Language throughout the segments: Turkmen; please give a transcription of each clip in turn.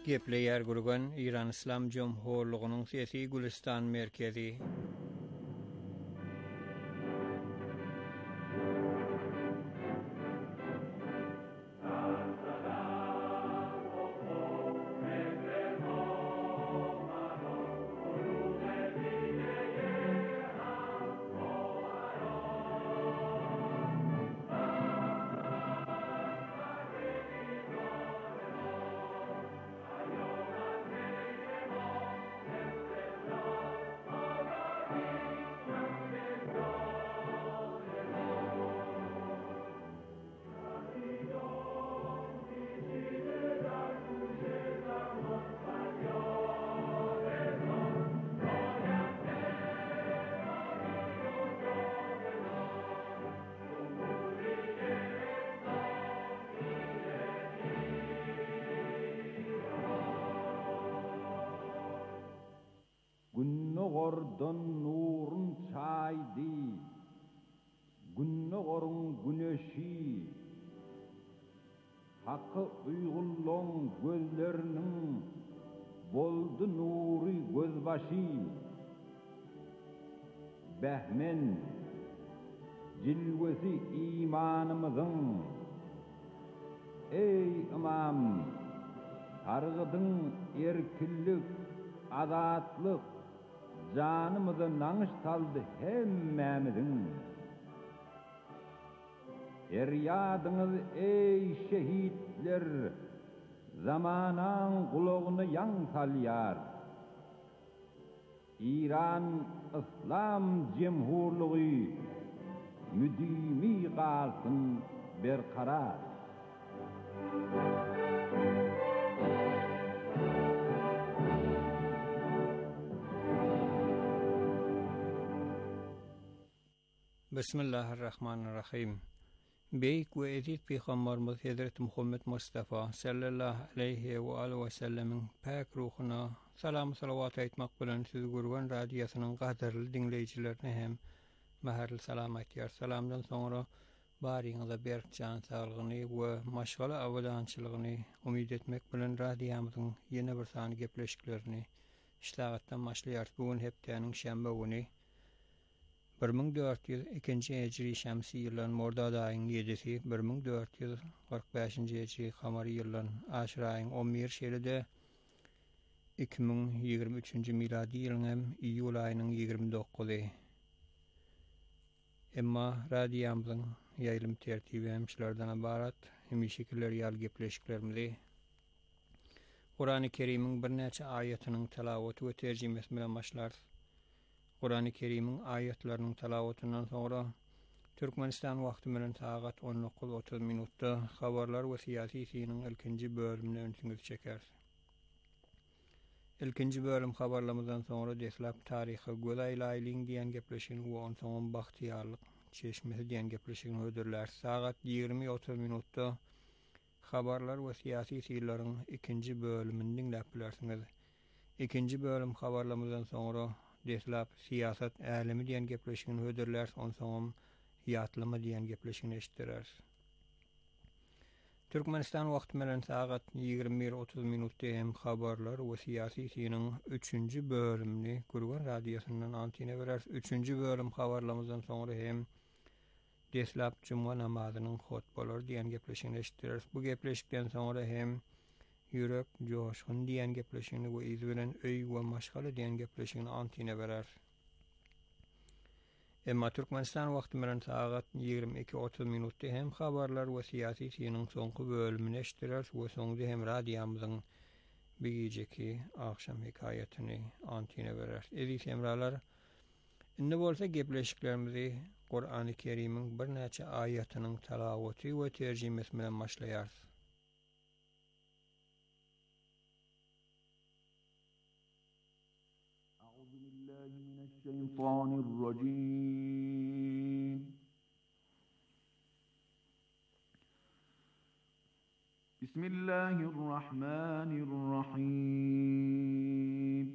Gepleyer gurgan İran İslam Cumhurluğu'nun siyasi Gülistan merkezi. Günnogordan nurun çaydı, günnogorun güneşi, hakkı uygulluğun gözlerinin boldu nuri gözbaşı, behmen cilvesi imanımızın, ey imam, targıdın erkillik, azatlık, canımızı nanış saldı hemmemizin. Feryadınız ey şehitler, zamanan kulağını yan salyar. İran İslam Cumhurluğu müdimi kalsın berkarar. Bismillahirrahmanirrahim. Beyk ve edit Peygamberimiz Hazreti Muhammed Mustafa sallallahu aleyhi ve sellemin pak ruhuna salam salavat aytmak bilen siz gurgan radiyasının qadarly dinleyicilerine hem maharly salam aytýar. Salamdan sonra baryňyza berk can saglygyny we maşgala awadançylygyny umyt etmek bilen radiyamyzyň ýene bir sany gepleşiklerini işlägatdan başlaýar. Bugün hepdeniň şembe güni 1402 Hicri şemsi ýylyň Mordad aýynyň 7-si 1445 Hicri kamary ýylyň Aşyr aýynyň 11 şeride 2023 miladi ýylyň hem iýul aýynyň 29-y. Emma radiyamyzyň ýaýlym tertibi hem şulardan ibarat. Hem şekiller ýaly gepleşiklerimizi Kur'an-ı Kerim'iň bir näçe aýatynyň talawaty we terjimesi bilen başlar. Kur'an-ı Kerim'iň ayetlerinin talawatynyň sonra Türkmenistan wagty bilen saat 19:30 minutda habarlar we siyasi ýygynyň ilkinji bölümini öňüňize çeker. İlkinji bölüm habarlamyzdan sonra deslap taryhy Gölaýlaýlyň diýen gepleşigini we onsoň bagtyýarlyk çeşmesi diýen gepleşigini ödürler. Saat 20:30 minutda habarlar we siyasi ýygynyň ikinji bölümini dinläp bilersiňiz. İkinji bölüm habarlamyzdan sonra deslap siyasat älimi diýen gepleşigini ödürler, onsoň ýatlymy diýen gepleşigini eşitdiler. Türkmenistan wagty bilen saat 21:30 minutda hem habarlar we siyasi ýygynyň 3-nji bölümini Gurgan radiosynyň antine berer. 3-nji bölüm habarlamyzdan sonra hem deslap juma namazynyň hutbalary diýen gepleşigini eşitdiler. Bu gepleşikden sonra hem Yürek joşgun diýen gepleşigini we izbilen öý we maşgala diýen gepleşigini antine berer. Emma Türkmenistan wagty bilen saat 22:30 minutda hem habarlar we siyasi ýygynyň soňky bölümini eşitdiler we soňda hem radiyamyzyň bigijeki akşam hikayatyny antine berer. Eziz hemralar, indi bolsa gepleşiklerimizi Kur'an-ı Kerim'iň bir näçe aýatynyň talawaty we terjimesi bilen başlaýar. أعوذ بالله من الشيطان الرجيم بسم الله الرحمن الرحيم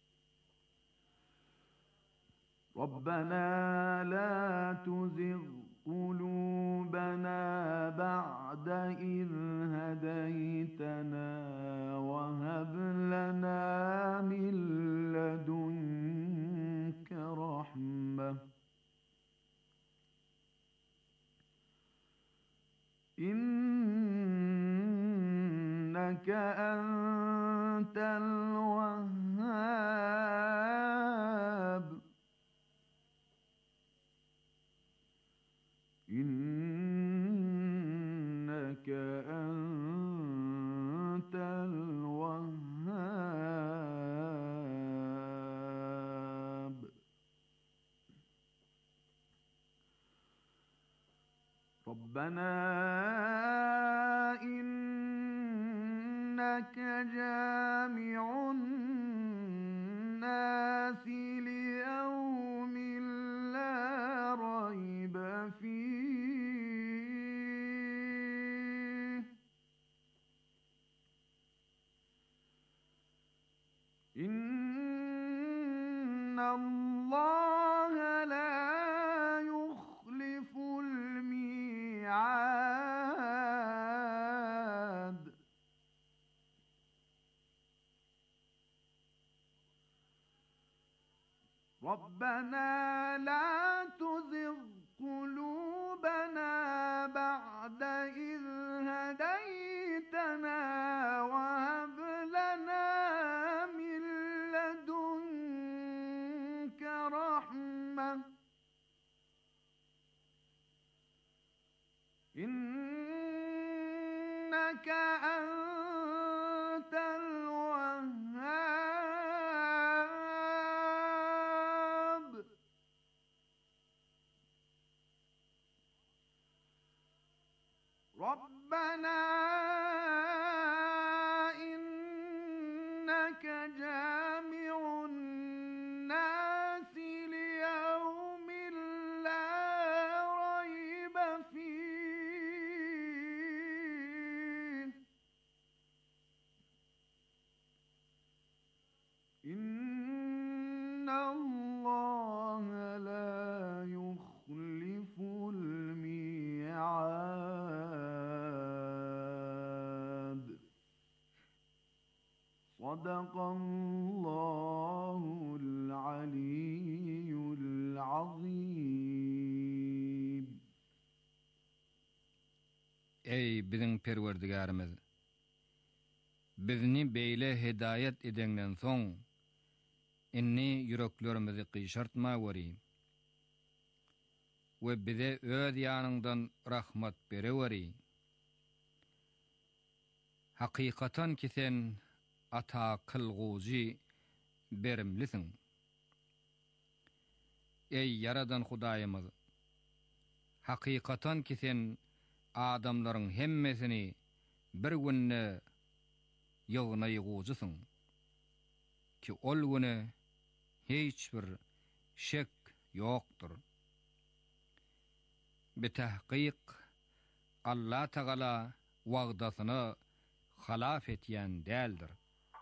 ربنا لا تزغ قلوبنا بعد إذ هديتنا وهب لنا من لدنك رحمة إنك أنت الوهاب إنك أنت الوهاب ربنا إنك جامع الناس ليوم لا ريب فيه إن الله لا يخلف الميعاد ربنا لا تزغ قلوبنا بعد إذ هديتنا وهب لنا من لدنك رحمة إنك أنت الوهاب ربنا إنك جامع الناس ليوم لا ريب فيه إن الله لا يخلف الميعاد صدق الله العلي العظيم Ey bizim perverdigarimiz, bizni beýle hidayet edenden soň inni yüreklerimizi kıyşartma weri we bize öz ýanyňdan rahmat bere weri. Hakykatan ki sen ata kılgıcı berimlisin. Ey yaradan Hudaýymyz, hakykatan ki sen adamlaryň hemmesini bir günne ýygyna ýygyjysyň. Ki ol güne hiç bir şek ýokdur. Bitahqiq Allah Teala wagdasyny halaf etýän däldir.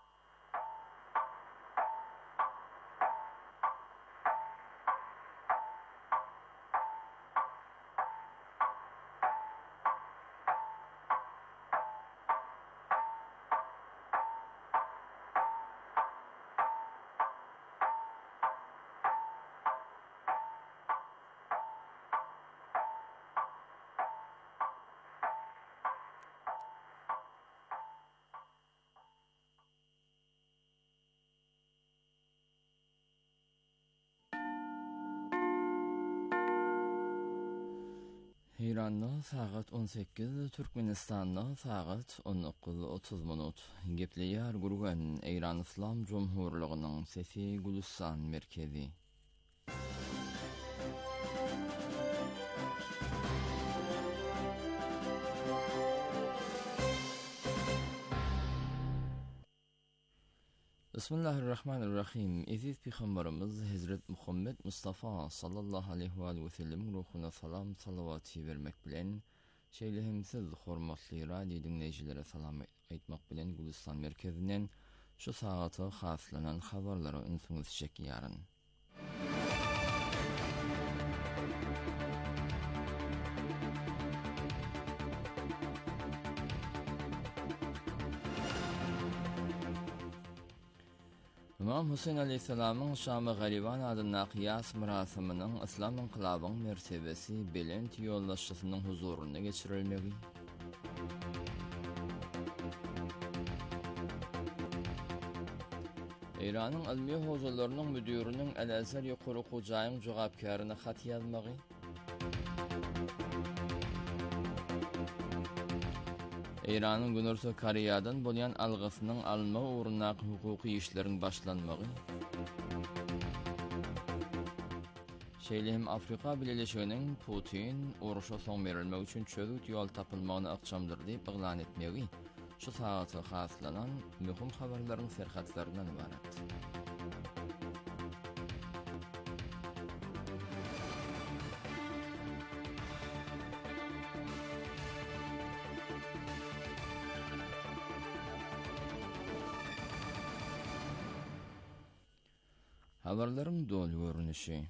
İran'da saat 18, Türkmenistan'da saat 19:30. Gepleýär gurgan Eýran Islam Jumhurlygynyň sesi Gulistan merkezi. Bismillahirrahmanirrahim. Aziz Peygamberimiz Hazret Muhammed Mustafa sallallahu aleyhi ve sellem ruhuna salam salavatı vermek bilen şeýlehimsiz hormatly radio dinleýijilere salam aýtmak bilen Gulistan merkezinden şu saata haslanan habarlara ünsiňiz çekýäryn. İmam Hüseyin aleyhisselamın Şam-ı Gariban adına qiyas mirasiminin İslam inqilabının mertebesi belent yollaşçısının huzuruna geçirilmeli. İran'ın ilmi huzurlarının müdürünün El-Azhar yuqori hocayın cevapkarına xat yazmağı. İran'ın Günürtü Koreyadan bolyan algısının alma uğruna hukuki işlerin başlanmağı. Şeylihim Afrika Birleşiginin Putin uruşa son verilmek üçün çözüt yol tapılmağını akşamdır deyip ilan etmeyi. Şu saatı xaslanan mühim haberlerin serhatlarından ibaret. Haberlerin dol görünüşü.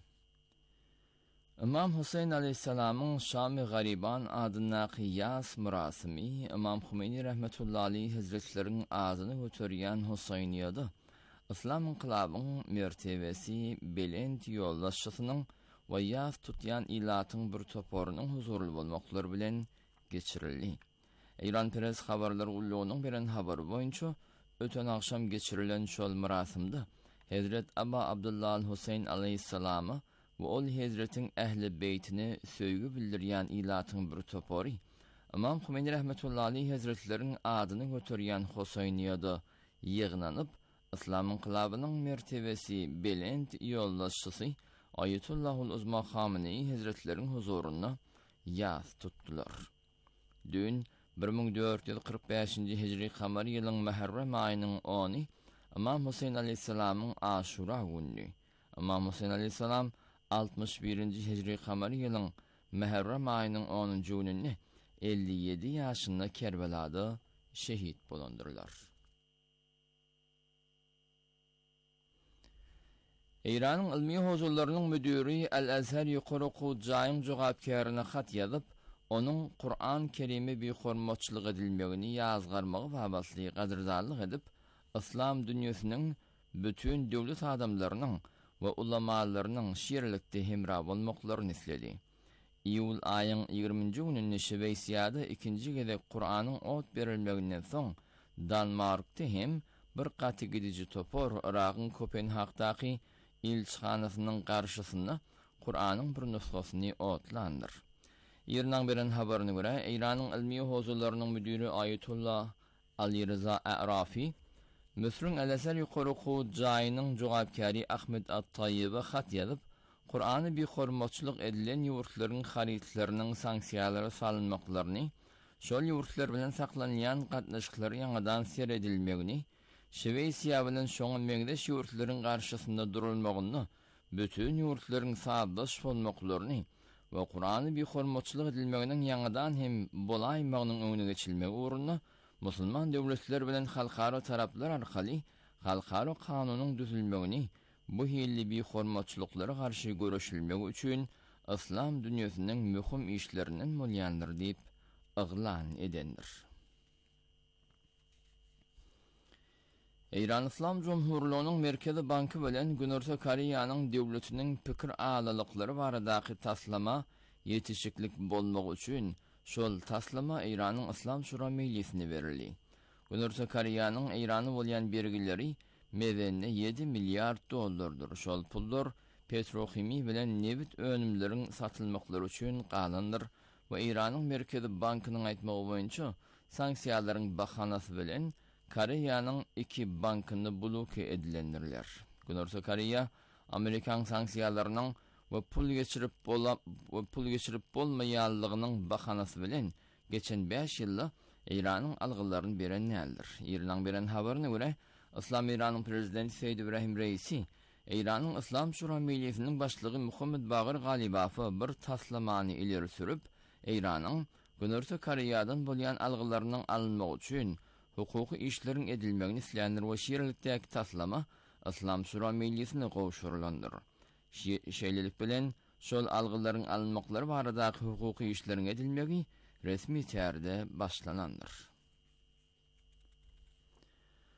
İmam Hüseyin aleyhisselamın Şam-ı Gariban adına qiyas mırasimi İmam Hümeyni rahmetullahi aleyhi hazretlerin ağzını götürüyen Hüseyniye'de İslam inqilabının mertebesi belent yollaşçısının ve yaz tutyan ilatın bir toporunun huzurlu bolmaklar bilen geçirildi. İran Press haberleri ulluğunun biren haberi boyunca öten akşam geçirilen şol mırasimde Hazret Aba Abdullah Hüseyin aleyhisselamı ve ol Hazretin ehli beytini söýgü bildirýän ilatın bir topori, İmam Hümeyni rahmetullahi aleyhi hazretlerin adını götürýän Hüseyniye'de ýygnanyp, İslam inqilabynyň mertebesi belent yollaşçysy Ayatullahul Uzma Hamenei hazretlerin huzuruna ýaz tutdular. Dün 1445-nji hijri kamar ýylyň Muharram aýynyň 10-y İmam Hüseyin aleyhisselamın Aşura günü. İmam Hüseyin aleyhisselam 61-nji hijri kamar ýylyň Muharram aýynyň 10-njy gününi 57 ýaşynda Kerbelada şehit bolandyrlar. İran'ın ilmi huzurlarynyň müdiri El-Azhar yuqary hocayň jogapkaryna xat ýazyp, onun Kur'an Kerimi bir hormatçylyk edilmegini ýazgarmagy babasly gadyrdallyk edip, İslam dünýäsiniň bütün döwlet adamlarynyň we ulamalarının şiirlikde hemra bolmaklaryny isledi. Iyul ayın 20-nji gününde Şweýsiýada ikinji gezek Kur'anyň ot berilmeginden soň Danmarkda hem bir gaty gidici topor Iraqyň Kopenhagdaky ilçhanasynyň garşysynda Kur'anyň bir nusgasyny otlandyr. Ýerden beren habaryna görä, İranyň ilmi huzurlarynyň müdiri Ayatullah Ali Rıza A'rafi Müsrün El-Azhar yuqary hocaynyň jogapkary Ahmet At-Tayyib'e xat ýazyp, Kur'any bir hormatçylyk edilen ýurtlaryň haritlarynyň sanksiýalary salynmaklaryny, şol ýurtlar bilen saklanýan gatnaşyklary ýangadan seredilmegini, Şweýsiýa bilen şoňa meňdeş ýurtlaryň garşysynda durulmagyny, bütün ýurtlaryň sabdaş bolmaklaryny we Kur'any bir hormatçylyk edilmeginiň ýangadan hem bolaýmagynyň öňüne geçilmegi uğruna Musulman döwletler bilen halkara taraplar arkaly halkara kanunyň düzülmegini, bu hilli bir hormatçylyklary garşy görüşilmegi üçin İslam dünýäsiniň mühim işlerinden bolýandyr diýip yglan edendir. İran İslam Cumhurluğunyň Merkezi Banky bilen Günürtü Koreýanyň döwletiniň pikir alalyklary baradaky taslama ýetişiklik bolmagy üçin şol taslama İran'ın İslam Şura Meclisine verildi. Günürtü Koreýanyň İran'a bolýan bergileri mezenine 7 milyar dollardyr. Şol pullar petrochimi bilen nebit önümleriň satylmaklary üçin galandyr we İran'yň Merkezi Bankynyň aýtmagy boýunça sanksiýalaryň bahanasy bilen Koreýanyň 2 bankyny bloke edilendirler. Günürtü Koreýa Amerikan sanksiýalarynyň ve pul geçirip bolmaýanlygynyň bahanasy bilen geçen 5 ýylda İran'yň algylaryny beren nädir. İran beren habaryna görä, İslam İran'yň prezidenti Seyyid İbrahim Reisi, İran'yň İslam Şura Meclisiniň başlygy Muhammed Bagir Galibawy bir taslamany ileri sürüp, İran'yň Günürtü Koreýadan bolýan algylarynyň alınmagy üçin hukuky işleriň edilmegini isleýändir we şeýerlikdäki taslama İslam Şura Meclisine gowşurylandyr. Şeýlelik bilen şol algylaryň alınmaklary baradaky hukuky işleriň edilmegi resmi täze başlanandyr.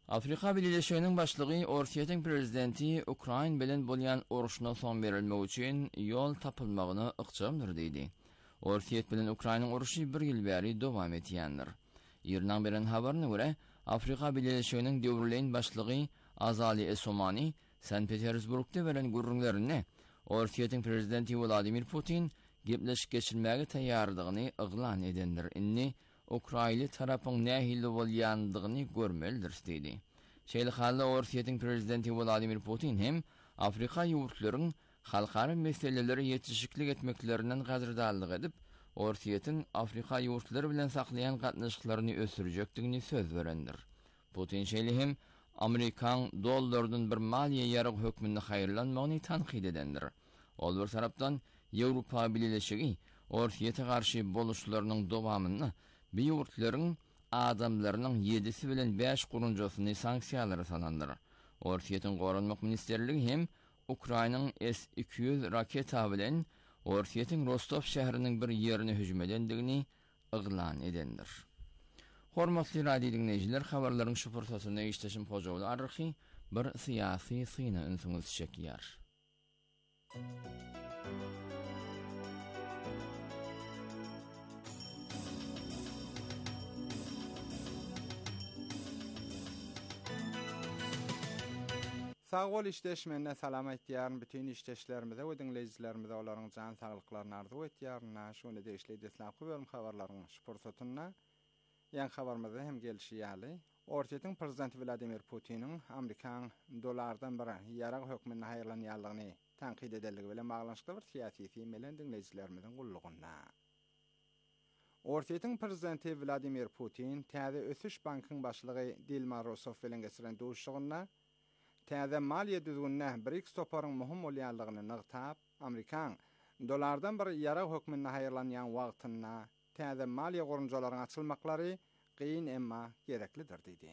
Afrika Birleşiginiň başlygy Orsiýetiň prezidenti Ukraina bilen bolýan uruşna son berilmek üçin ýol tapylmagyny ykjamdyr diýdi. Orsiýet bilen Ukraina uruşy 1 ýyl bäri dowam etýändir. Ýerden beren habaryna görä, Afrika Birleşiginiň döwürleýän başlygy Azali Esomani Sankt Petersburgda beren gurrunlaryny Orsiýetiň prezidenti Vladimir Putin gepleşip geçirmäge taýýardygyny yglan edendir. Inni Ukraina tarapyň nähili bolýandygyny görmelidir diýdi. Şeýle halda Orsiýetiň prezidenti Vladimir Putin hem Afrika ýurtlaryň halkara meseleleri ýetişiklik etmeklerinden gazyrdallyk edip, Orsiýetiň Afrika ýurtlary bilen saklayan gatnaşyklaryny ösürjekdigini söz berendir. Putin şeýle hem Amerikan dollardan bir maliýe ýarag hökmünde haýyrlanmagyny tanqid edendir. Ol bir tarapdan Ýewropa Birleşigi Orsiýete garşy boluşlarynyň dowamyny bir ýurtlaryň adamlarynyň 7-si bilen 5 gurunjasyny sanksiýalara salandyr. Orsiýetiň Gorunmak ministerligi hem Ukrainanyň S-200 raketa bilen Orsiýetiň Rostov şäheriniň bir ýerine hüjüm edendigini yglan edendir. Hormatly radio dinleýijiler, habarlaryň şu pursatyny eýişdeşim hojawly arky bir syýasy syna ünsüňiz çekýär. Sağ ol işleşmenne salamat ýaryn bütün işleşlerimize we dinleýijilerimize olaryň jan saglyklaryny arzu etýärna şonu da işleýdesläp bölüm habarlaryň şu pursatyna ýan habarymyza hem gelişýäli. Orsiýetiň prezidenti Vladimir Putiniň Amerikan dolardan bir ýarag hökmüne haýyrlanýanlygyny tanqid edenligi bilen baglanşykly bir syýasy filmden dinleýijilerimizin gullugyna. Orsiýetiň prezidenti Vladimir Putin täze ösüş bankyň başlygy Dilma Rousseff bilen geçiren duşugyna täze maliýe düzgünne BRICS toparyň muhim bolýanlygyny nygtap, Amerikan dolardan bir ýarag hökmüne haýyrlanýan wagtyna täze maliýe gurunjalaryň açylmaklary qyyn emma gereklidir diýdi.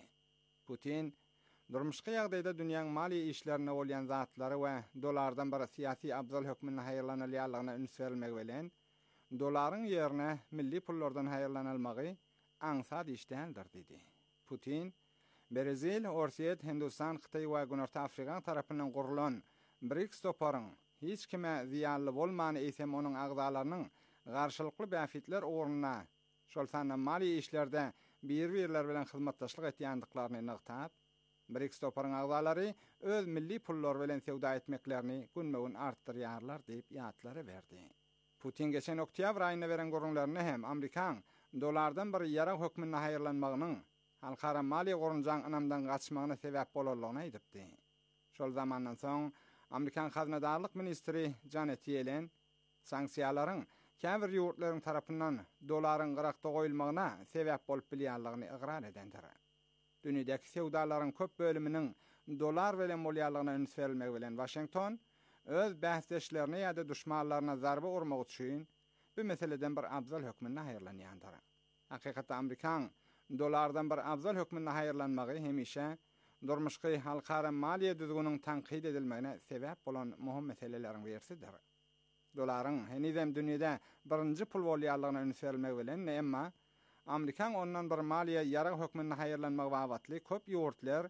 Putin durmuşky ýagdaýda dünýäň maliýe işlerine bolýan zatlary we dolardan bir syýasy abzal hökmüne haýyrlanýanlygyna üns berilmegi bilen dolaryň ýerine milli pullardan haýyrlanylmagy aňsat işdändir diýdi. Putin Brezil, Orsiýet, Hindistan, Xitay we Günorta Afrika tarapyndan gurulan BRICS toparyň hiç kime ziýanly bolmany eýsem onuň agzalarynyň garşylykly bäfitler ugruna şol sanna maliýe işlerde bir-birler bilen hyzmatdaşlyk etýändiklaryny nygtap, BRICS toparyň agzalary öz milli pullar bilen sewda etmeklerini günmegin artdyrýarlar diýip ýatlary berdi. Putin geçen oktyabr aýyna beren gurunlaryny hem Amerikan dolardan bir ýarag hökmüne haýyrlanmagynyň halkara maliýe gurunjaň anamdan gaçmagyna sebäp bolarlygyny aýdypdy. Şol zamandan soň Amerikan Haznadarlyk ministri Janet Yellen sanksiýalaryň käbir ýurtlaryň tarapyndan dolaryň gyrakda goýulmagyna sebäp bolup bilýärligini ygrar edendir. Dünýädäki sewdalaryň köp bölüminiň dolar bilen bolýanlygyna üns berilmegi bilen Washington öz bäsdeşlerini ýa-da düşmanlaryna zarba urmak üçin bu meseleden bir abzal hökmüne haýyrlanýandyr. Hakykatda Amerikan dolardan bir abzal hökmüne haýyrlanmagy hemişe durmuşky halkara maliýe düzgünüň tanqid edilmegine sebäp bolan muhim meseleleriň birisidir. Dolaryň henizem dünýede birinji pul bolýanlygyna üns berilmegi bilen emma Amerikan ondan bir maliýe ýarag hökmüne haýyrlanmagy wagtly köp ýurtlar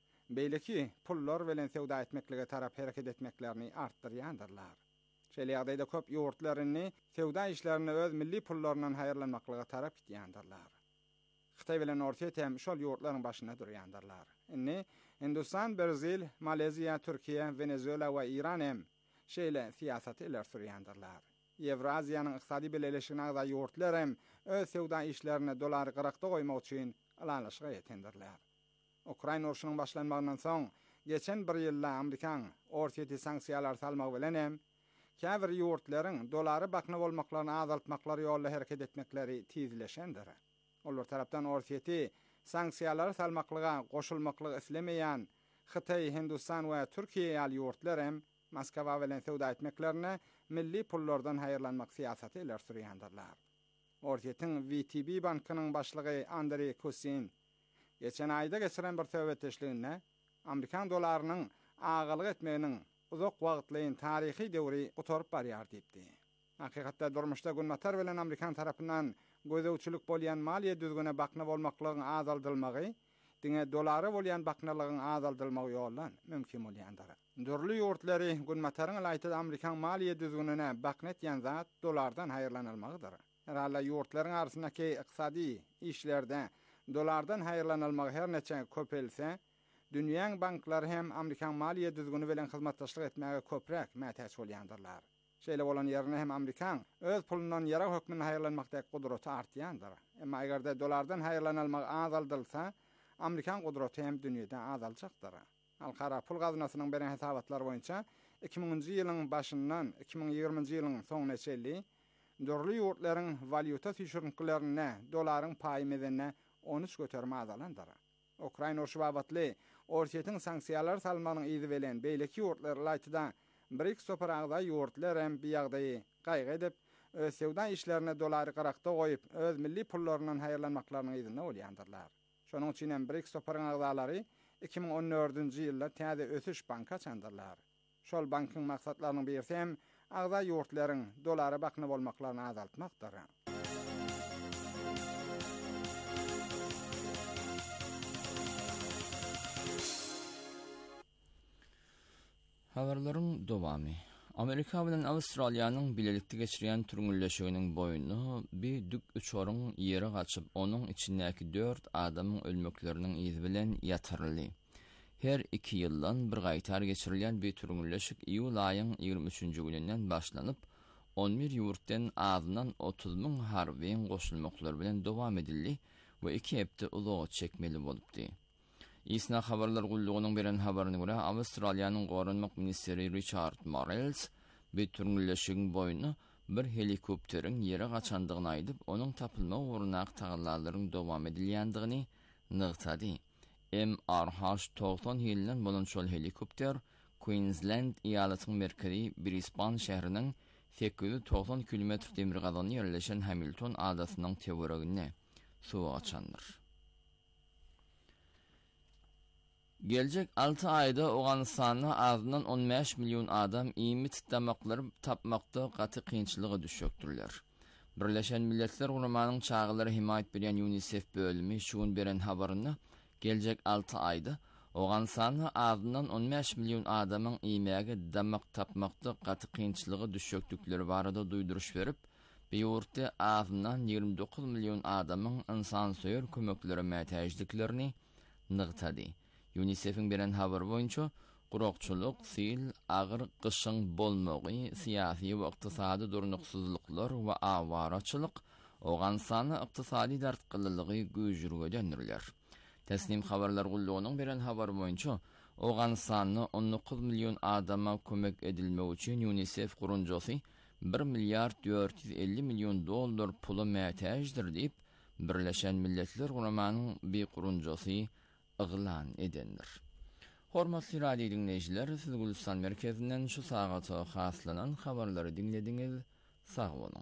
beýleki pullar bilen sewda etmeklige tarap hereket etmeklerini artdyrýandyrlar. Şeýle ýagdaýda köp ýurtlaryny sewda işlerini öz milli pullarynyň haýyrlanmaklyga tarap gitýändirler. Xitay bilen Orsiýet hem şol ýurtlaryň başynda durýandyrlar. Inni Hindistan, Brezil, Maleziya, Türkiýe, Venezuela we Iran hem şeýle siýasaty iler sürýändirler. Ýewraziýanyň ykdysady birleşigine agza ýurtlar hem öz sewda işlerini dolary gyrakda goýmak üçin alanlaşyga ýetendirler. Ukraina uruşynyň başlanmagyndan soň geçen bir ýylda Amerikan Orsiýeti sanksiýalar salmak bilen hem käbir ýurtlaryň dolary bakna bolmaklaryny azaltmaklary ýolunda hereket etmekleri tizleşendir. Olar tarapdan Orsiýeti sanksiýalar salmaklyga goşulmaklygy islemeýän Xitay, Hindistan we Türkiýe ýaly ýurtlar hem Moskwa bilen sewda etmeklerine milli pullardan haýyrlanmak siýasaty iler sürýändirler. Orsiýetiň VTB bankynyň başlygy Andrey Kusin geçen aýda geçiren bir söhbetdeşliginde Amerikan dolarynyň agalyk etmeginiň uzak wagtlyň taryhy döwri oturup barýar diýipdi. Hakykatda durmuşda günnatar bilen Amerikan tarapyndan gözewçilik bolýan maliýe düzgüne bakna bolmaklygyň azaldylmagy diňe dolary bolýan baknalygyň azaldylmagy ýollan mümkin bolýandyr. Durly ýurtlary günmataryň aýtdy Amerikan maliýe düzgünine baknet ýan zat dolardan haýyrlanylmagydyr. Herhalde ýurtlaryň arasyndaky iqtisadi işlerde dolardan haýyrlanylmagy her neçe köpelse, dünýäň banklary hem Amerikan maliýe düzgüni bilen hyzmatdaşlyk etmäge köprek mätäç bolýandyrlar. Şeýle bolan ýerine hem Amerikan öz pulundan ýara hökmüne haýyrlanmakda gudraty artýandyr. Emma egerde dolardan haýyrlanylmak azaldylsa, Amerikan gudraty hem dünýede azaljakdyr. Halkara pul gazynasynyň beren hesabatlar boýunça 2000-nji ýylyň başyndan 2020-nji ýylyň soňuna çelli durly ýurtlaryň valyuta düşürüklerine dolaryň paýy mezenine 13 göterme azalandyr. Ukraina urşy babatly orşetin sanksiýalar salmanyň izi bilen beýleki ýurtlar laýtyda BRICS topragynda ýurtlar hem biýagdaý gaýgy edip öz sewda işlerine dolary garakda goýup öz milli pullarynyň haýyrlanmaklarynyň izine bolýandyrlar. Şonuň üçin hem BRICS topragynyn agdalary 2014-nji ýylda täze ösüş banka çandyrlar. Şol bankyň maksatlarynyň birisi hem agda ýurtlaryň dolary bakny bolmaklaryny azaltmakdyr. Habarlaryň dowamy. Amerika bilen Awstraliýanyň bilelikde geçirýän türgünleşiginiň boýuny bir dük uçoryň ýere gaçyp onuň içindäki 4 adamyň ölmekleriniň izi bilen ýatyrly. Her 2 ýyldan bir gaýtar geçirilýän bir türgünleşik iýul aýynyň 23-nji gününden başlanyp 11 ýurtdan azyndan 30 000 harbiň goşulmaklar bilen dowam edildi we 2 hepde uly çekmeli bolupdy. İsna habarlar gullugynyň beren habaryna görä Awstraliýanyň gorunmak ministeri Richard Marles bir türgünleşigiň boýuny bir helikopteriň ýere gaçandygyny aýdyp, onuň tapylma ugruna tagallalaryň dowam edilýändigini nygtady. MH90 ýylynyň bolan şol helikopter Queensland eýalatynyň merkezi Brisbane şäheriniň 890 km demir gazany ýerleşen Hamilton adasynyň teweregine suwa açandyr. Gelecek 6 aýda Awganystanyň azyndan 15 milyon adam iými tutamaklary tapmakda gaty kynçylyga düşýärler. Birleşen Milletler Guramagynyň çağılary himayet berýän UNICEF bölümi şuň beren habaryny gelecek 6 aýda Awganystanyň azyndan 15 milyon adamyň iýmäge damak tapmakda gaty kynçylyga düşýärlikleri barada duýduruş berip, bir ýurtda azyndan 29 milyon adamyň insansöýür kömeklere mätäçliklerini nygtady. UNICEF'in beren habar boýunça gurokçuluk, sil, agyr gyşyň bolmagy, syýasy we ykdysady durnuksuzluklar we awaraçylyk Awganystanyň ykdysady dartgylylygy güýjürge döndürilýär. Teslim habarlar gullugynyň beren habar boýunça Awganystanyň 19 milyon adama kömek edilmegi üçin UNICEF gurunjasy 1 milyard 450 milyon dollar pulu mätäçdir diýip Birleşen Milletler Guramagynyň bir gurunjasy ıglan edendir. Hormatly radio dinleyijiler, siz Gulistan merkezinden şu sagata haslanan habarlary dinlediňiz. Sag bolun.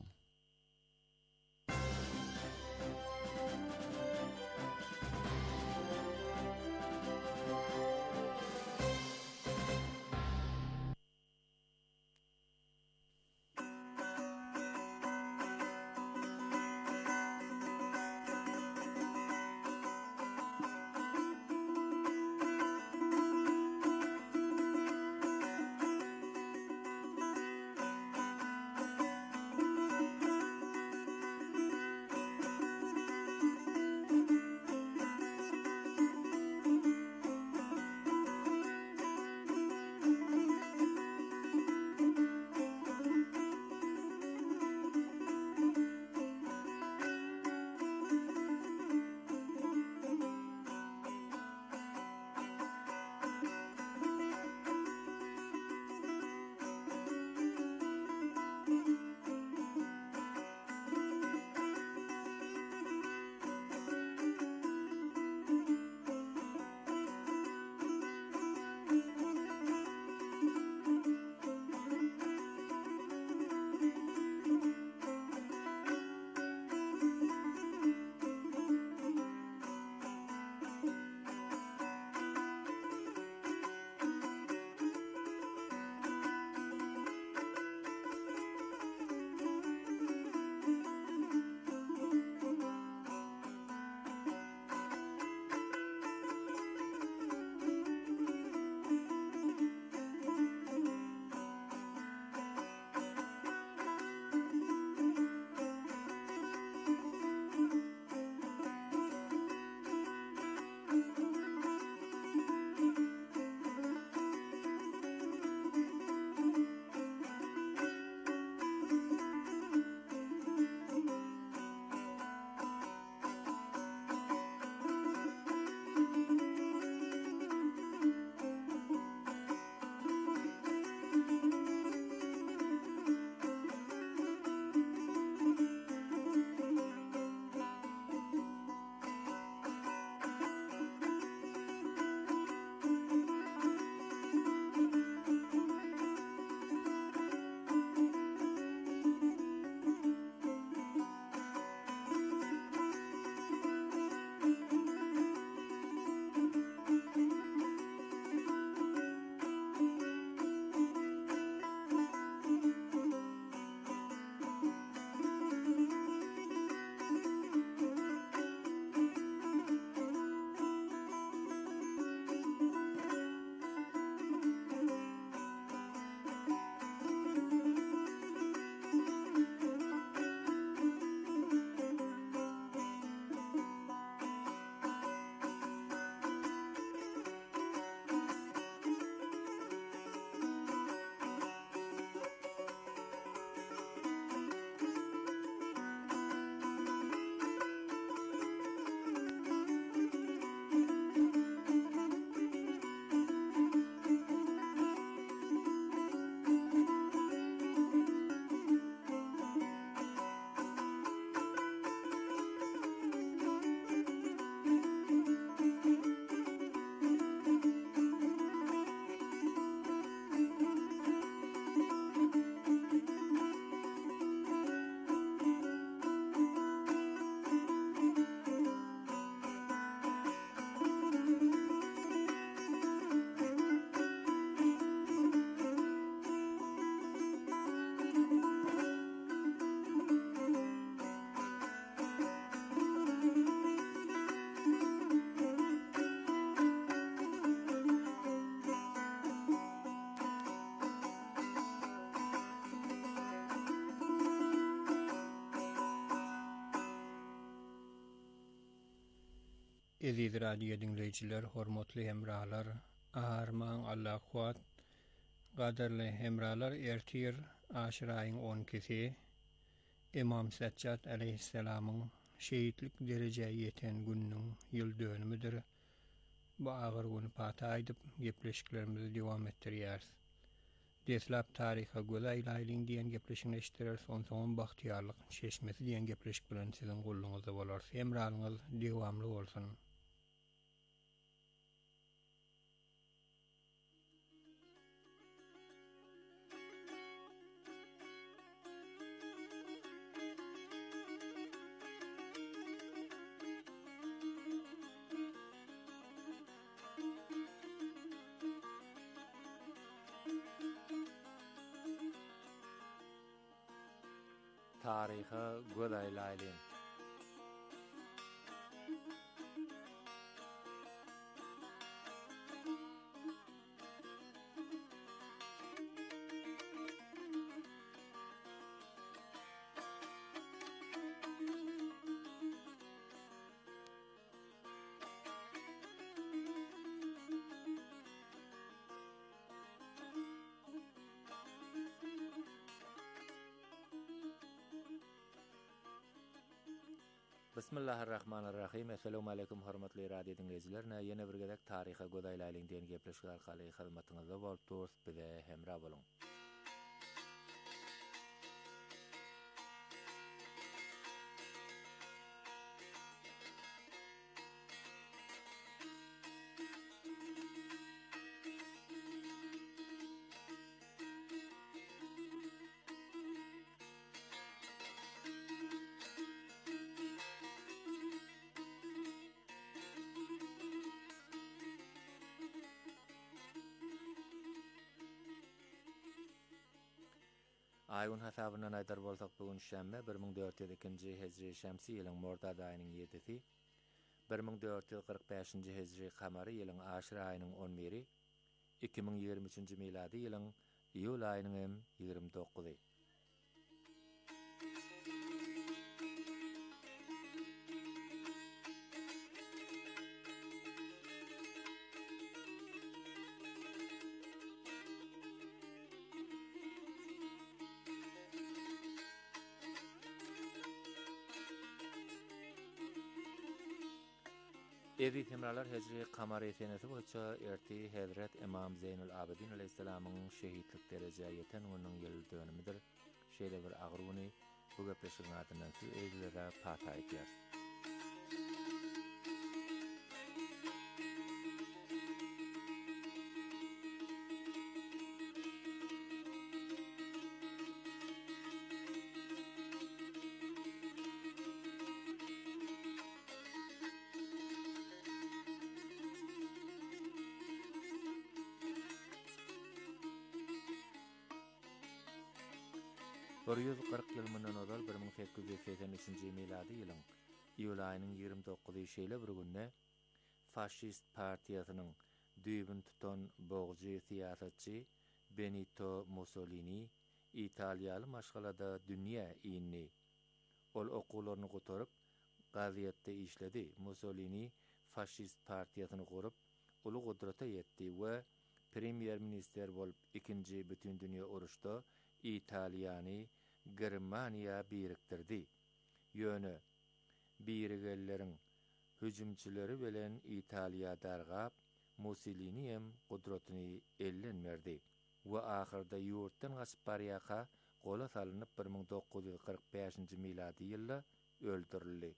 Eziz radio dinleyiciler, hormatly hemralar, arman Allah kuat, gaderli hemralar ertir aşıraýyň 12-si İmam Seccat aleyhisselamyň şehitlik derejeye ýeten günniň ýyl dönümidir. Bu agyr güni pata aýdyp gepleşiklerimizi dowam etdirýäris. Deslap taryha göz aýlaýlyň diýen gepleşigini eşitdirer, soň bahtiýarlyk şeşmesi diýen gepleşik bilen siziň gulluňyzda bolar. Hemralyňyz dowamly bolsun. Taryha göz aýlaýlyň. Bismillahirrahmanirrahim. Assalamu alaykum hormatly radio dinleyijiler. Ýene bir gezek taryha göz aýlaýlyň diýen gepleşik arkaly hyzmatyňyzda bolup durýar, bize hemra boluň. Aýyň hasabyndan aýdar bolsak, bugün şäme 1402-nji hejri şämsi ýylyň Mordad aýynyň 7-si, 1445-nji hejri kamary ýylyň Aşyr aýynyň 11-i, 2023-nji miladi ýylyň iýul aýynyň 29-y. Eziz hemralar, hejri kamary senesi boýunça erti Hazrat İmam Zeynul Abidin aleyhisselamyň şehitlik derejeye ýeten güniň ýyl dönümidir. Şeýle bir agyr güni bu gepleşigiň ardyndan siz eýlere pata aýdýar. Bir 140 ýyl mundan ozal 1883-nji miladi ýylyň iýul aýynyň 29-y şeýle bir günde faşist partiýasynyň düýbün tutan bogzy siýasatçy Benito Mussolini Italiýaly maşgalada dünýä iýinni. Ol okularyny gotaryp gaziýetde işledi. Mussolini faşist partiýasyny gurup uly gudrata ýetdi we premier minister bolup ikinji bütün dünýä uruşda Italiýany Germaniýa birikdirdi. Ýöne birigellerin hüjümçileri bilen Italiýa dargap Mussolini hem gudratyny ellenmerdi we ahyrda ýurtdan gaçyp barýaka gola salynyp 1945-nji miladi ýylda öldürildi.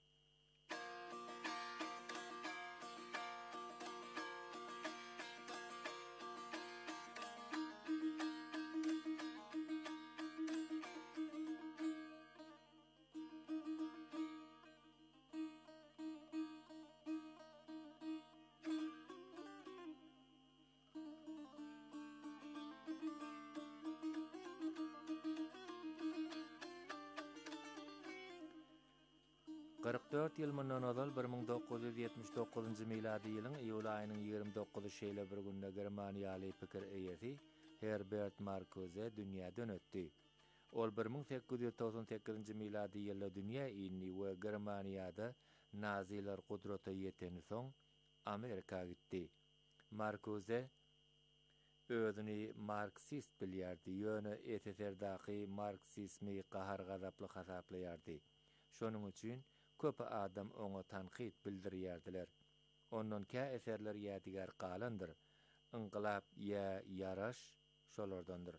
Dört ýyl mundan ozal 1979-njy miladi ýylyň iýul aýynyň 29-y şeýle bir günde Germaniýaly pikir eýesi Herbert Marcuse dünýäden ötdi. Ol 1898-nji miladi ýylda dünýä iýinni we Germaniýada Naziler kudrata yeteni soň Amerika gitdi. Marcuse özüni Marksist bilýärdi, ýöne SSR-däki Marksizmi gahar gazaply hasaplardy. Şonuň üçin köp adam oňa tanqid bildirýärdiler. Ondan kä eserler ýadigar galandyr. Inqilab ýa yaraş şolardandyr.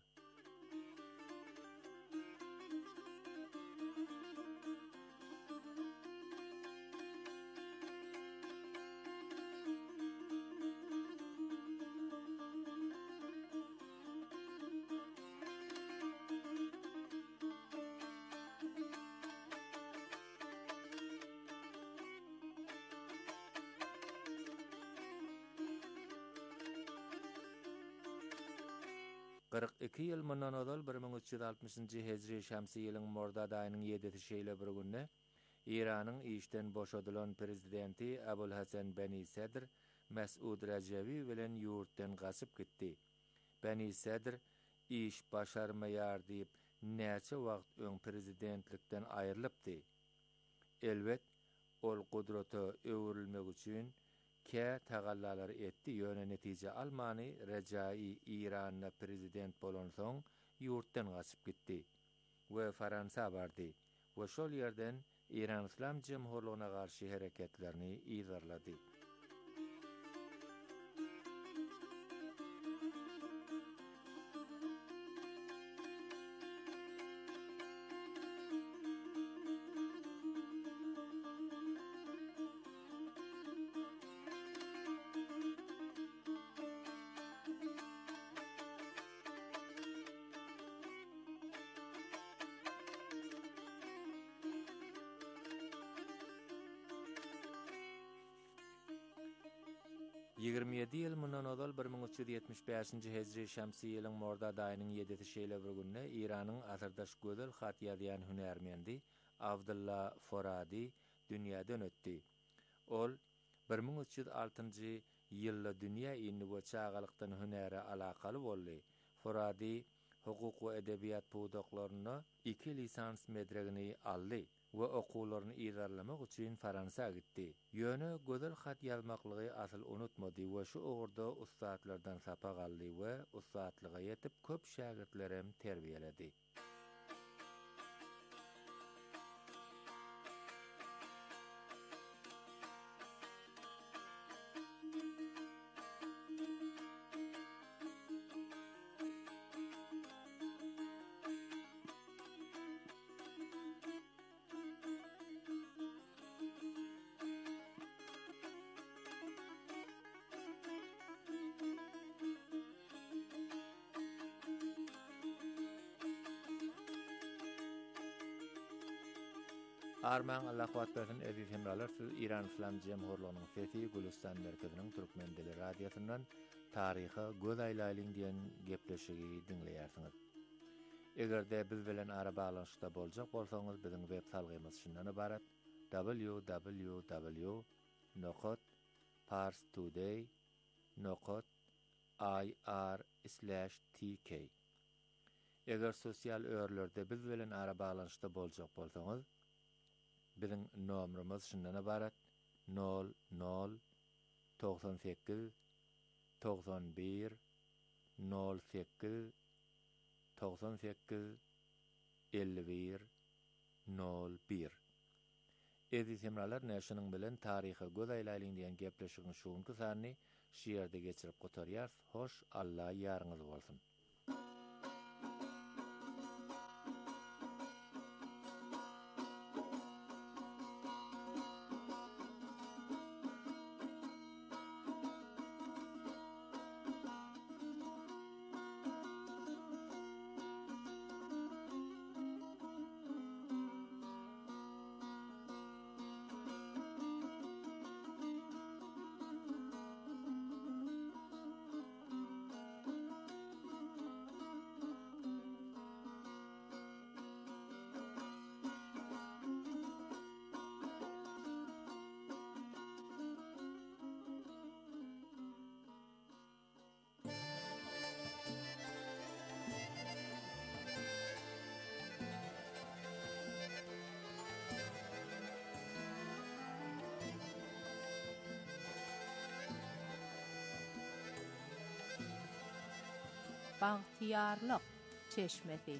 Qırq 2 ýyl mundan ozal 1360-njy hejri şamsy ýylyň Mordad aýynyň 7-si şeýle bir günde Iranyň işden boşadylan prezidenti Abul Hasan Beni Sadr Mes'ud Rajavi bilen ýurtdan gaçyp gitdi. Beni Sadr iş başarmaýar diýip näçe wagt öň prezidentlikden aýrylypdy. Elbet ol gudrata öwrülmek üçin kä tagallalar etdi, ýöne netije almany Rejai Iranyna prezident bolan soň ýurtdan gaçyp gitdi we Fransa bardy we şol ýerden Iran İslam Jemhurlygyna garşy hereketlerini ýyzarlady. Ýygrimi ýyl mundan ozal 1375-nji hejri şamsy ýylyň Mordad aýynyň 7-si şeýle bir günde Iranyň asyrdaş gözel hat ýazýan hünärmendi Abdulla Foradi dünýäden ötdi. Ol 1306-njy ýylda dünýä ilmi we çağalykdan hünäre alakaly boldy. Foradi hukuk we edebiýat puwdaklaryna 2 lisans medregini aldy we okuwlaryny ýyzarlamak üçin Fransa gitdi. Ýöne gözel hat ýazmaklygy asyl unutmady we şu ugurda ustatlardan sapa galdy we ustatlyga ýetip köp şagirdlerem terbiýeledi. Arman Allah wagtlaryň eziz hemralar, siz Iran İslam Jemhurlygynyň sesi Gülistan merkeziniň türkmen dili radiosundan taryha göz aýlaýlyň diýen gepleşigi dinleýärsiňiz. Egerde biz bilen ara baglanşykda boljak bolsaňyz biziň web salgymyz şundan ibarat: www.parstoday.ir/tk. Eger sosial örlerde biz bilen ara baglanşykda boljak bolsaňyz, biziň nomerimiz şundan ibarat: 00 98 91 08 98 51 01. Eziz hemralar, näşiniň bilen taryha göz aýlaýlyň diýen gepleşigiň şuňky sany şiýerde geçirip gotarýar. Hoş, Allah ýarňyz bolsun. Bahtiyarlık çeşmesi.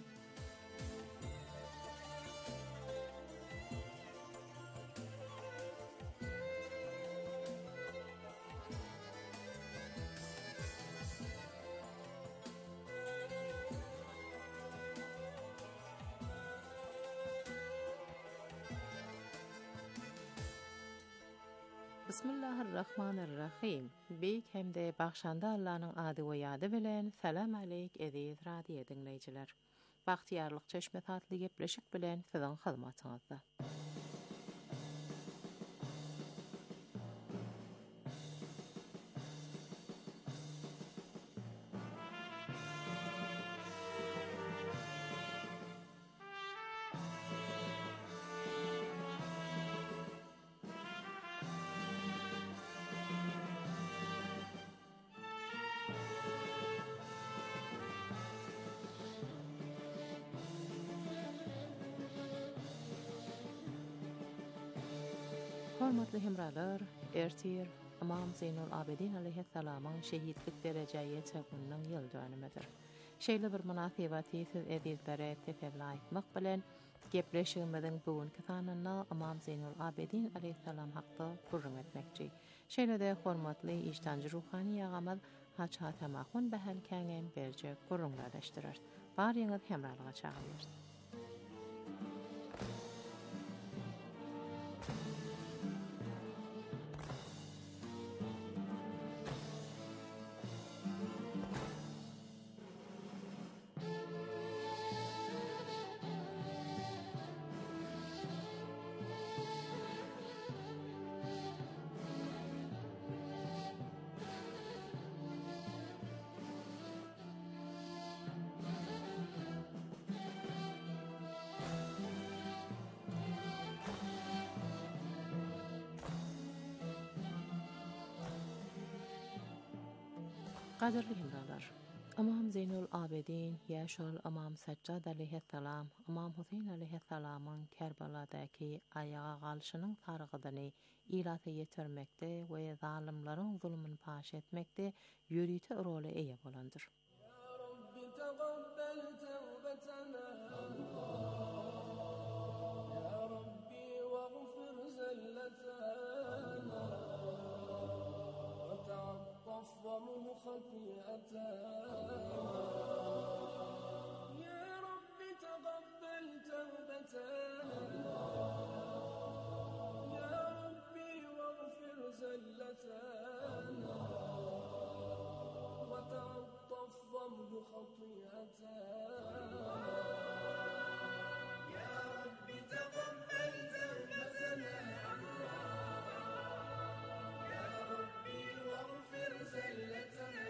Bismillahirrahmanirrahim. Beyk hem de baxşanda Allah'ın adı ve yadı bilen salam aleyk ediz radiyo dinleyiciler. Bahtiyarlık çeşme tatlı gepleşik bilen sizin hizmetiniizde. Hormatly hemralar, ertir İmam Zeynul Abidin aleyhisselam'ın şehitlik dereceye çökünün yıl dönümüdür. Şeýle bir münasibaty siz edizlere tefella etmek bilen gepleşigimizin bugünkü sananyna İmam Zeynul Abidin aleyhisselam hakda gurrun etmekçi. Şeýle de hormatly iştancı ruhani ýagamyz Haç Hatemahun behel käňem berje gurrunlaşdyrar. Baryňyz hemralyga çagyrýar. Qadirli hemralar, İmam Zeynul Abidin, Yaşol İmam Seccad aleyhisselam, İmam Hüseyin aleyhisselam'ın Kerbala'daki ayağa qalşının tarıqıdını ilata yetirmekde ve zalimlerin zulmünü paş etmekde yürüyte rolü eýe bolandyr. Ya Rabbi teqabbel tevbetena, Ya Rabbi vagfir zelletena, ve ta'attaf ve muhu khati'atena. Ya Rabbi teqabbel tevbetena, Ya Rabbi vagfir zelletena, ve ta'attaf ve muhu khati'atena. Ya Rabbi teqabbel tevbetena, Ya Rabbi vagfir zelletena,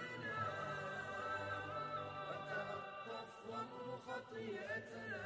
ve ta'attaf ve muhu khati'atena.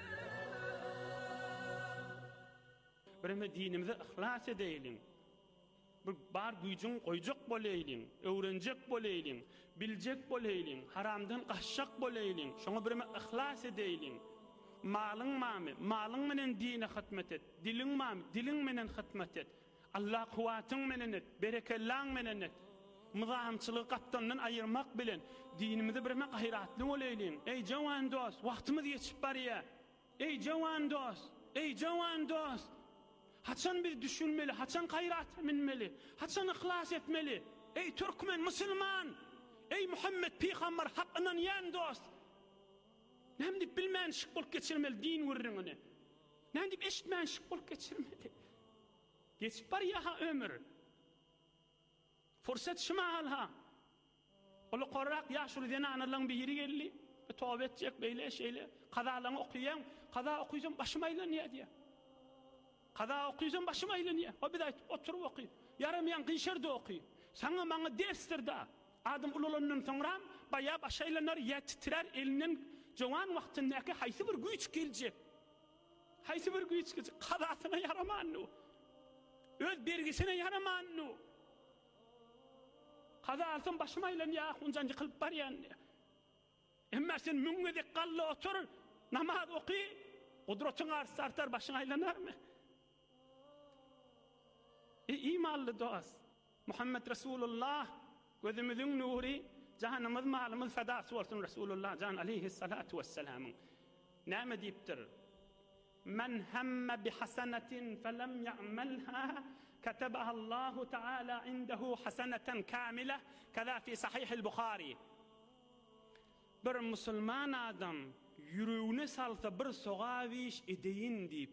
Birime dinimize ihlas edeýin. Bir bar güýjüň goýjak boleýin, öwrenjek boleýin, biljek boleýin, haramdan gaçjak boleýin. Şoňa birime ihlas edeýin. Malyň mamy, malyň menen dine hytmet et. Diliň mamy, diliň menen hytmet et. Allah kuwatyň menen et, berekellaň menen et. Mızahımçılığı kaptandan ayırmak bilen dinimizi birime gaýratly boleýin. Ey jawan dost, wagtymyz ýetip barýar. Ey jawan dost, ey jawan dost. Haçan bir düşünmeli, haçan gayrat minmeli, haçan ihlas etmeli. Ey Türkmen, Müslüman, ey Muhammed Peygamber hakkından yan dost. Nämdip bilmän şyk bolup geçirmeli din wurruňyny. Nämdip eşitmän şyk bolup geçirmeli. Geçip bar ya ömür. Fursat şymal ha. Olu qorrak ýaşuly denanylaryň bir ýeri geldi. Tawba etjek beýle şeýle. Qazalaryň okuýan, qaza okuýsam başyma aýlanýar diýär. Qaza okuýsam başyma aýlanýar. O bir aýtyp oturup okuý. Yaramayan gynşerde okuý. Saňa maňa dersdir da. Adam ululandan soňra baýa başaýlanar ýetitirer elinden jowan wagtyndaky haýsy bir güýç geljek. Haýsy bir güýç geljek. Qazasyna yaramandy. Öz bergisine yaramandy. Qaza alsam başyma aýlanýar, hunjan ýykylyp barýan. Emma sen müňgedek galla otur, namaz okuy, gudratyň artar başyň aýlanarmy? İmanlı dost, Muhammed Resulullah gözümüzün nuri, Canımız malımız fedası olsun Resulullah can aleyhissalatu vesselam'ın. Näme diýipdir? Men hemme bi hasenetin felem ya'melha كتبها الله تعالى عنده حسنة كاملة كذا في صحيح البخاري. Bir musulman adam yüreğine salsa bir soğaviş edeyin deyip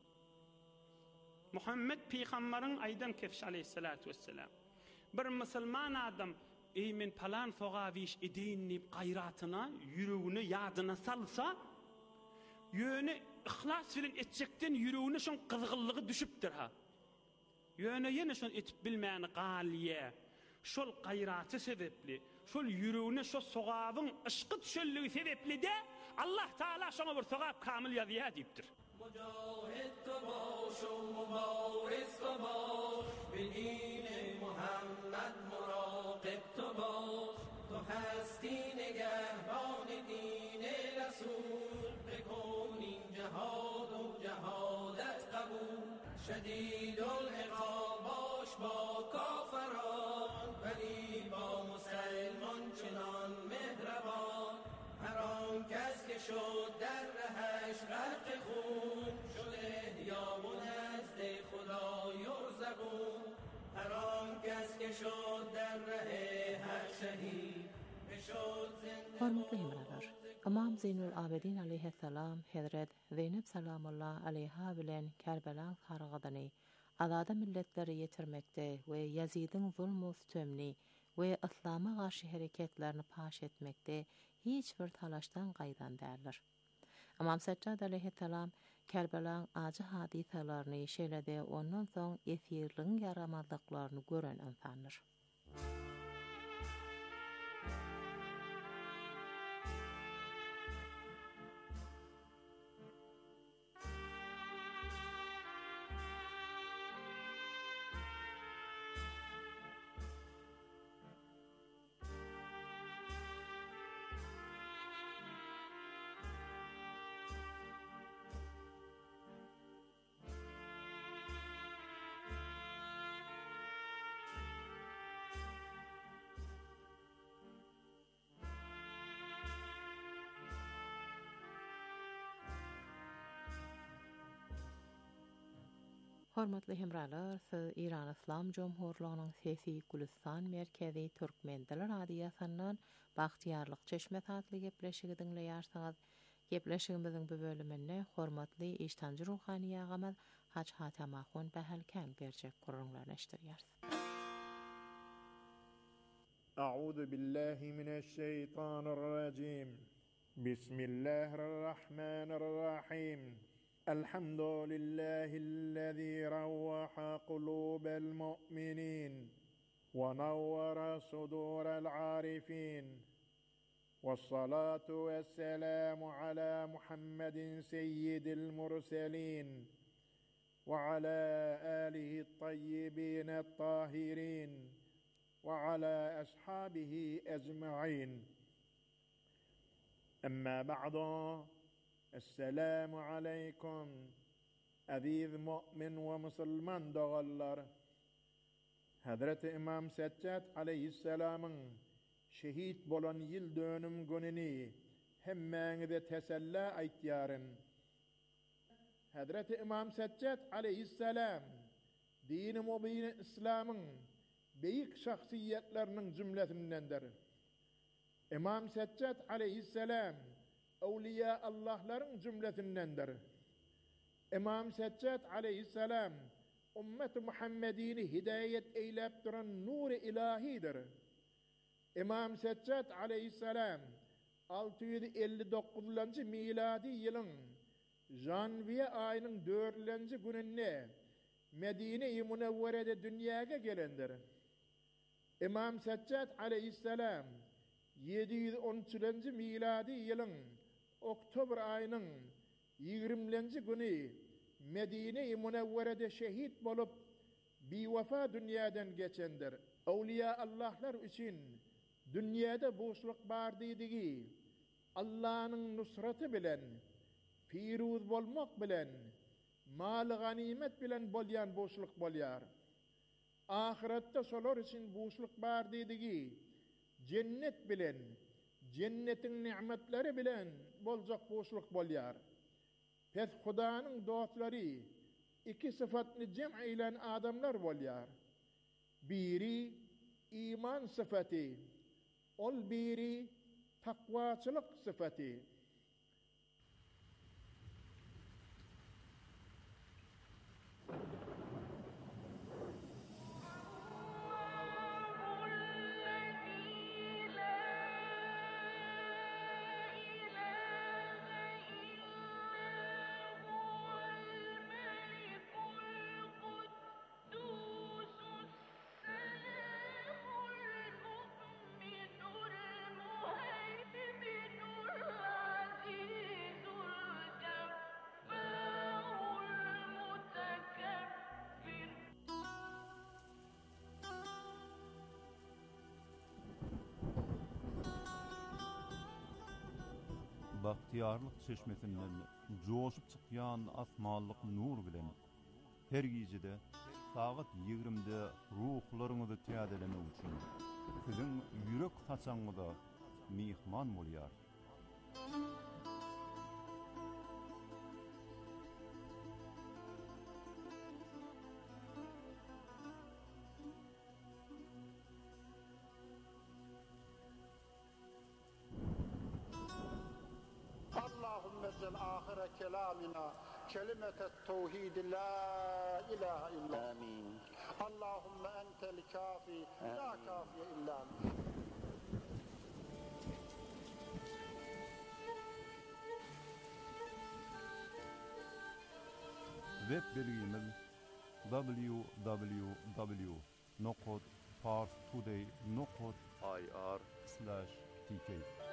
Muhammed Peygamberin aydan kefş aleyhissalatu vesselam. Bir musulman adam eymen palan soğaviş edeyin deyip gayratına, yüreğine, yadına salsa yöne ihlas filan etjekden yüreğine şon kızgınlığı düşüpdir ha. Yöne yine şol etip bilmeyeni galiye, şol gayrati sebepli, şol yüreğine şol soğabın ışkı düşöllüğü sebepli de Allah Teala şona bir soğab kamil yazıya deyiptir. مجاهد تو باش و مبارز تو باش به دین محمد مراقب تو باش تو هستی نگهبان دین رسول بکن این جهاد و جهادت قبول شدید العقاب باش با کافران ولی با مسلمان چنان مهربان هر آن کس که شد در رهش غرق خون شد احیا و نزد خدای و زبون هر آن کس که شد در ره حق شهید بشد زنده Hormatly hemralar, Imam Zeynul Abidin aleyhisselam Hazret Zeynep salamullah aleyha bilen Kerbela haragydany azada milletleri yetirmekde we Yazid'in zulmü üstümni we İslam'a garşy hareketlerini paş etmekde hiç bir talaşdan gaýdan däldir. Imam Seccad aleyhisselam Kerbela'ň acı hadisalaryny şeýlede ondan soň esirliğin yaramazlyklaryny gören insandyr. Hormatly hemralar, siz İran İslam Jomhurlygynyň Sesi Gülistan merkezi Türkmendiler radiýasyndan Bagtyarlyk Çeşme tatly gepleşigi dinleýärsiňiz. Gepleşigimiziň bu bölüminde hormatly iştanjy ruhani ýagamyz Haç Hatamahun Behelken berjek gurrunlaryny eşdirýärsiz. A'udhu billahi mineşşeytanirracim. Bismillahirrahmanirrahim. الحمد لله الذي روح قلوب المؤمنين ونور صدور العارفين والصلاة والسلام على محمد سيد المرسلين وعلى آله الطيبين الطاهرين وعلى أصحابه أجمعين أما بعد Esselamu aleykum aziz mu'min ve musulman doğallar. Hazreti İmam Seccad aleyhisselamın şehit bolan yıl dönüm gününü hemmeňize tesella aýtýaryn. Hazreti İmam Seccad aleyhisselam dini mubin İslam'ın beýik şahsiýetleriniň jümlesindendir. İmam Seccad aleyhisselam Awliya Allah'ların cümlesindendir. İmam Seccad aleyhisselam ümmet-i Muhammedini hidayet eylep duran nur-i ilahidir. İmam Seccad aleyhisselam 659 miladi yılın janviye ayının 4. gününde Medine-i Munevvere'de dünyaga gelendir. İmam Seccad aleyhisselam 713 miladi yılın Oktober ayının 20. günü Medine-i Munevvere'de şehit bolup biwafa dünyadan geçendir. Awliya Allah'lar için dünyada boşluk bar diýdigi Allah'ın nusratı bilen, piruz bolmak bilen, mal ganimet bilen bolýan boşluk bolýar. Ahirette solar için boşluk bar diýdigi cennet bilen, cennetin nimetleri bilen bolcak boşluk bolýar. Pes Hudaanyň dostlary iki sıfatny cem eylen adamlar bolýar. Biri iman sıfaty, ol biri takwaçylyk sıfaty. Bahtiyarlyk çeşmesinden joşup çykýan asmanlyk nur bilen her gecede saat 20'de ruhlaryňyzy täzelemek üçin siziň ýürek haçaňyza mihman bolýar. آخر كلامنا كلمة التوحيد لا إله إلا آمين. اللهم أنت الكافي لا كافي إلا أنت. Web belgimiz www.parstoday.ir/tk.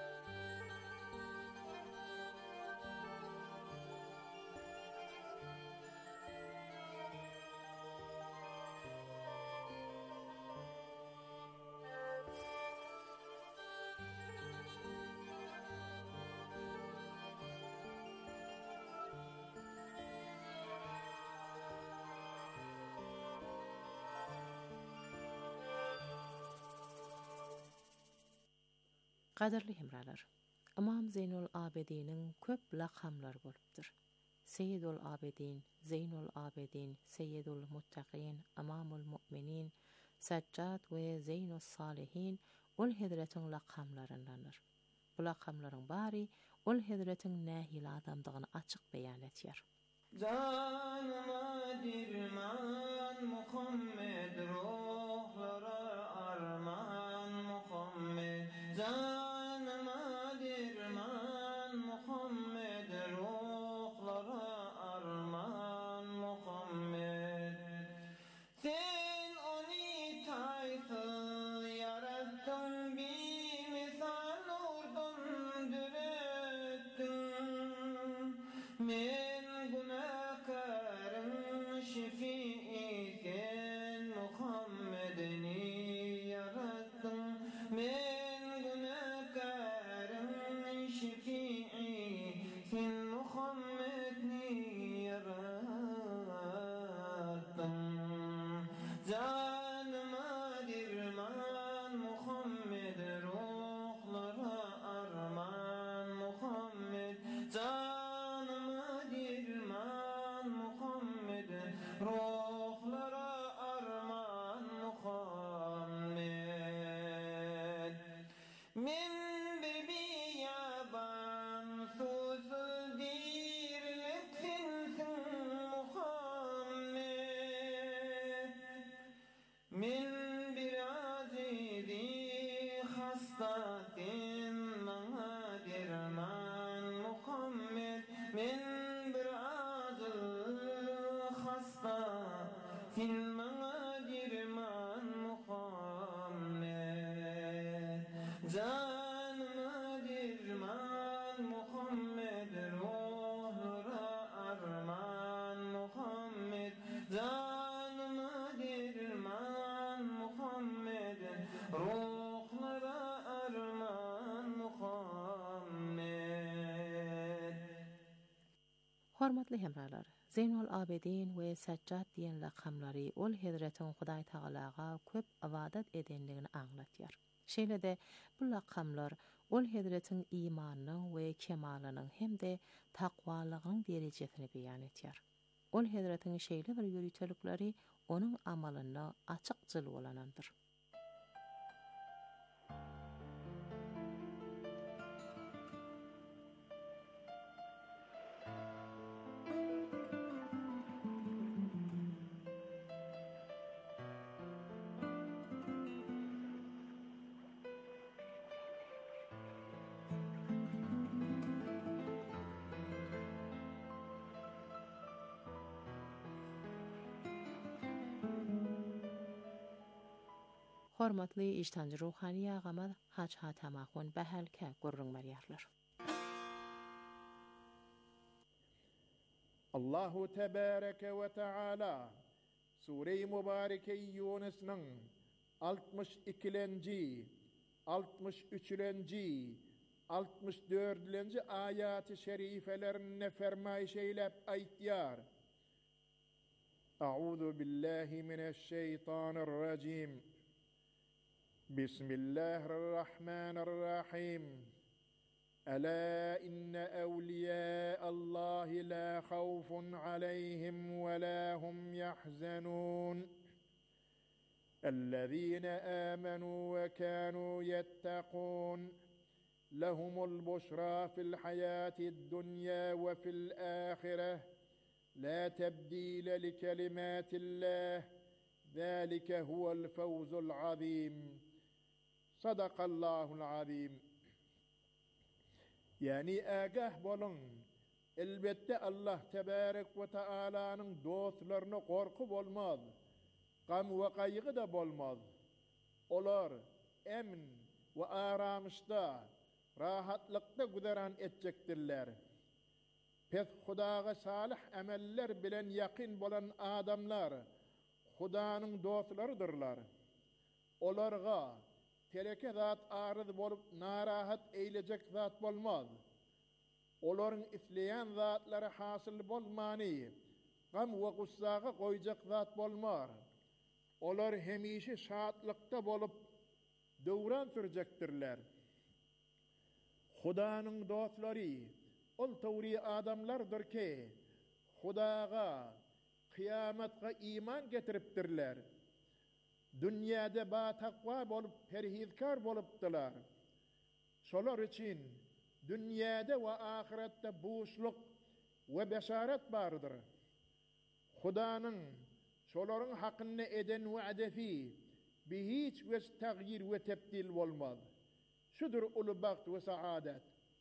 Qadirli hemralar, İmam Zeynul Abidin'in köp lakamlar bolupdyr. Seyyidul Abidin, Zeynul Abidin, Seyyidul Muttaqin, Imamul Mu'minin, Sajjad we Zeynus Salihin ol hedretin lakamlarındandır. Bu lakamların bari ol hedretin nähil adamdygyny açyk beýan etýär. Canıma dirman Muhammed, ruhlara arman Muhammed. Canıma dirman Muhammed, ruhlara arman Muhammed. Sen onu taysıl yarattın, bir misal nurdan dürettin. Men günahkarın şefiiken Muhammed'ini yarattın. Men günahkarın şefiiken Muhammed'ini yarattın. Canıma dirman Muhammed, ruhlara arman Muhammed. Canıma dirman Muhammed, ruhlara arman Muhammed. Min bir biyaban susuz dirletsinsin Muhammed. Min bir azidi hastatin bana dirman Muhammed. Min bir azil hastatin bana dirman Muhammed. Canıma dirman Muhammed, ruhlara arman Muhammed. Canıma dirman Muhammed, ruhlara arman Muhammed. Hormatly hemralar, Zeynul Abidin we Sajjad diýen lakamlary ol hedretin Hudaý Taalaga köp ibadat edenligini aňlatýar. Şeýle-de bu lakamlar ol hedretiň imanynyň we kemalynyň hemde takwalygyň derejesini beýan etýär. Ol hedretiň şeýle bir ýürütelikleri onuň amalyna açyk jylwalanandyr. Hormatly iştancı ruhani agama haç hatamahun bahalka gurrun mariyarlar. Allahu tebareke ve teala Sure-i Mübareke Yunus'nın 62-lenci, 63-lenci, 64-lenci ayat-ı şerifelerine fermayş eylep aytýar. A'udhu billahi mineşşeytanirracim. Bismillahirrahmanirrahim. Ela inne evliyâ'allahi la khawfun aleyhim ve la hum yahzanun. Ellezîne âmenû ve kânû yettaqûn. Lehumul bushra fil hayâtid dunya ve fil âhireh. La tebdîle li kelimâtillah. Zâlike huvel fevzul azîm. Sadakallahul azîm. Yani agah bolun. Elbette Allah tebarek ve teala'nın dostlarına korku bolmaz. Gam ve kaygı da bolmaz. Olar emin ve aramışta, rahatlıkta güderan etcektirler. Pes Hudaga salih ameller bilen yakin bolan adamlar Hudanın dostlarıdırlar. Olarga teleke zat arız bolup narahat eyleyecek zat bolmaz. Oların isleyen zatları hasıl bolmani, gam ve gussaga koyacak zat bolmar. Olar hemişe şaatlıkta bolup dövran sürecektirler. Hudanın dostları ol tawri adamlardır ki Hudaga, kıyametga iman getiripdirler. Dünyada ba takva bolup perhizkar bolupdylar. Şolar için dünyada ve ahirette boşluk ve beşaret bardır. Hudanın şoların hakkını eden vaadesi bi hiç vec tagyir ve tebdil bolmaz. Şudur ulu baht ve saadet.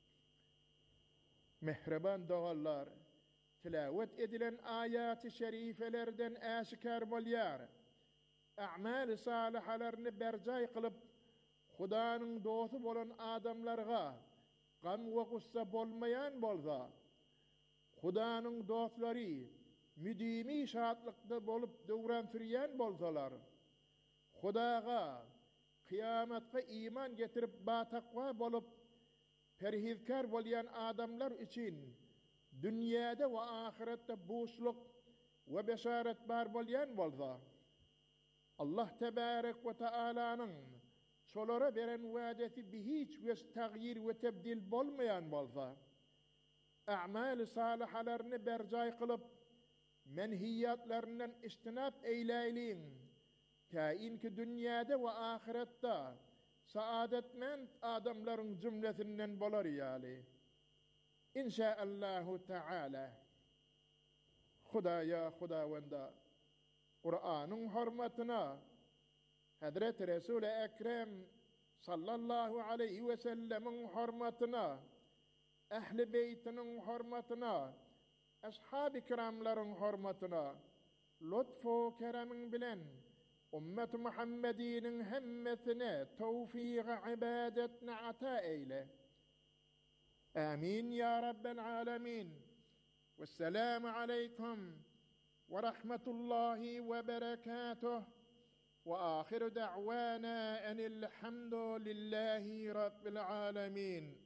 Mehreban dağlar, tilavet edilen ayat-ı şerifelerden aşikar bolýar. A'mal-i salihalaryny berjay kılıp Hudanın dostu bolan adamlarga gam we gussa bolmayan bolsa, Hudanın dostlary müdimi şatlykda bolup döwran sürýän bolsalar, Hudaga kıyametga iman getirip ba takwa bolup perhizkar bolýan adamlar için dünyada ve ahirette boşluk ve beşaret bar bolýan bolsa, Allah tebarek ve teala'nın şolara beren vaadeti bi hiç ve tagyir ve tebdil bolmayan bolsa, a'mal-i salihalaryny berjay kılıp menhiyatlarından istinab eyleýin. Tayin ki dünyada ve ahirette saadetmend adamların cümlesinden bolar ýaly. İnşaallahu Teala. Hudaya Hudawanda Kur'an'ın hürmetine Hazreti Resul-i Ekrem sallallahu aleyhi ve sellemin hürmetine, Ehl-i Beytinin hürmetine, Ashab-ı kiramların hürmetine, lütfu keremin bilen Ümmet-i Muhammedinin hemmesine tevfik-i ibadetine ata eyle. Amin ya Rabbel alemin. Vesselamu aleyküm ve rahmetullahi ve berekatuh. Ve ahiru da'wana enilhamdülillahi Rabbil alemin.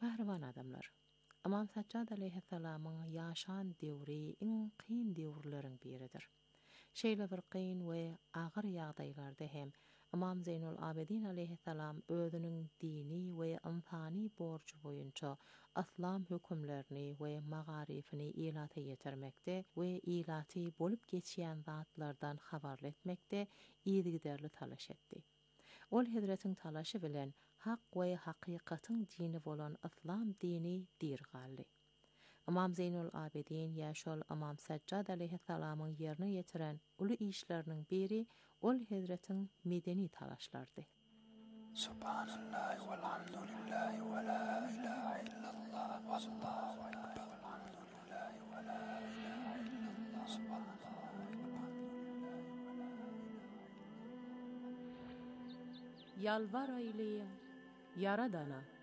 Mähriban adamlar. Imam Saccad aleyhisselamın yaşan döwri iň kyn döwrleriň biridir. Şeýle bir kyn we agyr ýagdaýlarda hem Imam Zeynul Abidin aleyhisselam özüniň dini we insani borçy boýunça islam hükümlerini we magarifini ilata ýetirmekde we ilaty bolup geçýän zatlardan habarly etmekde ýygyderli talaş etdi. Ol Hazretiň talaşy bilen hak we hakykatyň dini bolan islam dini dirgaldy. Imam Zeynul Abidin ýaşol Imam Saccad aleyhisselamyň ýerine ýetiren uly işleriniň biri ol Hazretiň medeni talaşlardy. Subhanallah velhamdülillah ve la ilahe illallah vallahu ekber velhamdülillah ve la ilahe illallah subhanallah Yalvar aýlyň Yaradana